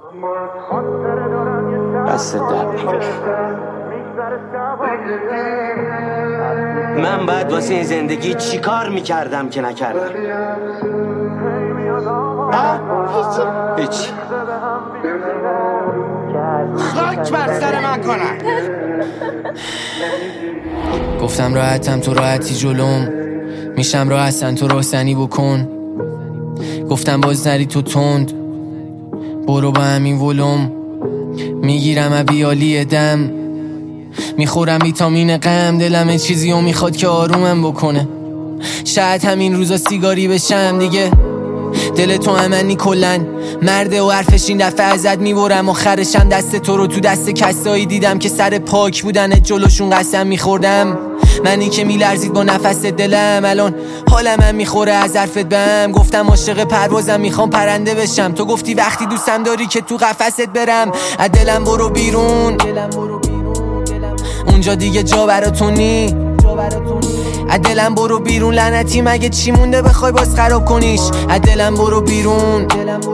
دست درد نکنه. من باید واسه این زندگی چی کار میکردم که نکردم؟ هیچی. خاک بر سر من کنن. گفتم راحتم تو راحتی جلوم، میشم راحتن تو راحتنی بکن. گفتم باز نری تو تند، برو با همین ولوم. میگیرم ابیالی دم، میخورم ویتامین غم. دلم چیزی رو میخواد که آرومم بکنه. شاید همین روزا سیگاری بشم دیگه. دل تو امنی کلن مرده و حرفش این دفعه ازت میبرم. آخرشم دست تو رو تو دست کسایی دیدم که سر پاک بودن جلوشون قسم میخوردم. منی که میلرزید با نفس دلم، الان حالم هم میخوره از حرفت بهم. گفتم عاشق پروازم میخوام پرنده بشم، تو گفتی وقتی دوستم داری که تو قفست برم. از دلم برو بیرون، اونجا دیگه جا براتون نی. از دلم برو بیرون لعنتی، مگه چی مونده بخوای باز خراب کنیش؟ از دلم برو بیرون،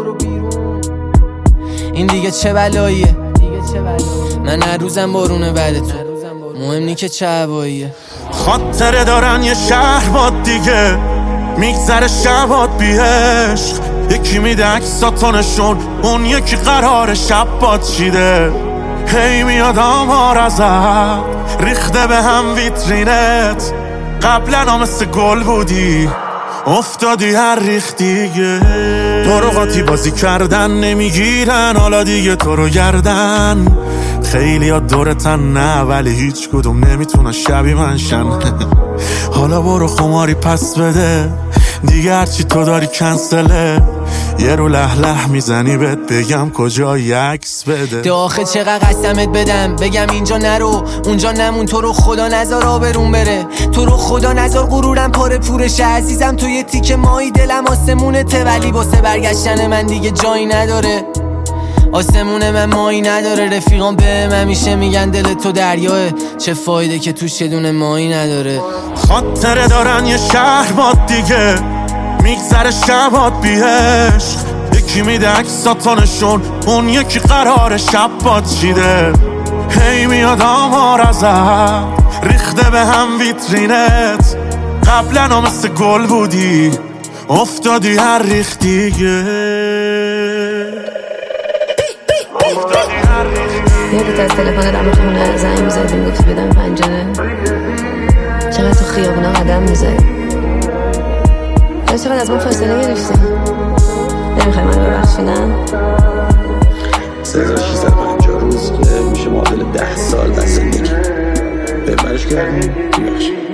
این دیگه چه بلاییه؟ من هر روزم بارونه بعد تو، مهم نی که چه هواییه. خاطره دارن یه شهر باد دیگه، میگذره شبات بی عشق. یکی میده عکساتونشون، اون یکی قرار شب باد چیده. هی میاد آمار ازت ریخته به هم ویترینت. قبلا مثل گل بودی افتادی هر ریخت دیگه. تو رو قاطی بازی کردن نمیگیرن، حالا دیگه تو رو گردن. خیلی ها دورتن نه، ولی هیچ کدوم نمیتونن شبیه من شن. حالا برو خماری پس بده دیگه، هرچی تو داری کنسله. یه رو لح میزنی بهت بگم کجا عکس بده. داخل چقدر قسمت بدم بگم اینجا نرو اونجا نمون. تو رو خدا نزار آبرون بره، تو رو خدا نزار غرورم پاره پورشه. عزیزم تو یه تیکه مایی دلم آسمونته، ولی واسه برگشتن من دیگه جایی نداره. آسمون من مایی نداره، رفیقان به من همیشه میگن دل تو دریاه. چه فایده که توش یه دونه مایی نداره. خاطره دارن یه شهر باد دیگه، میگذره شبات بی عشق. یکی میده عکساتونشون، اون یکی قرار شب باد چیده. هی میاد آمار ازت ریخته به هم ویترینت. قبلا مثل گل بودی افتادی هر ریخت دیگه. یادت از تلفن دم خونه زنگ میزدیم گفتی بدم پنجره؟ چقدر تو خیابونا قدم میزدی؟ چقدر از من فاصله گرفتی؟ نمیخوای منو ببخشیدن؟ 3650 روز که میشه معادل 10 سال از زندگی. ببرش کردیم بیبخشیم.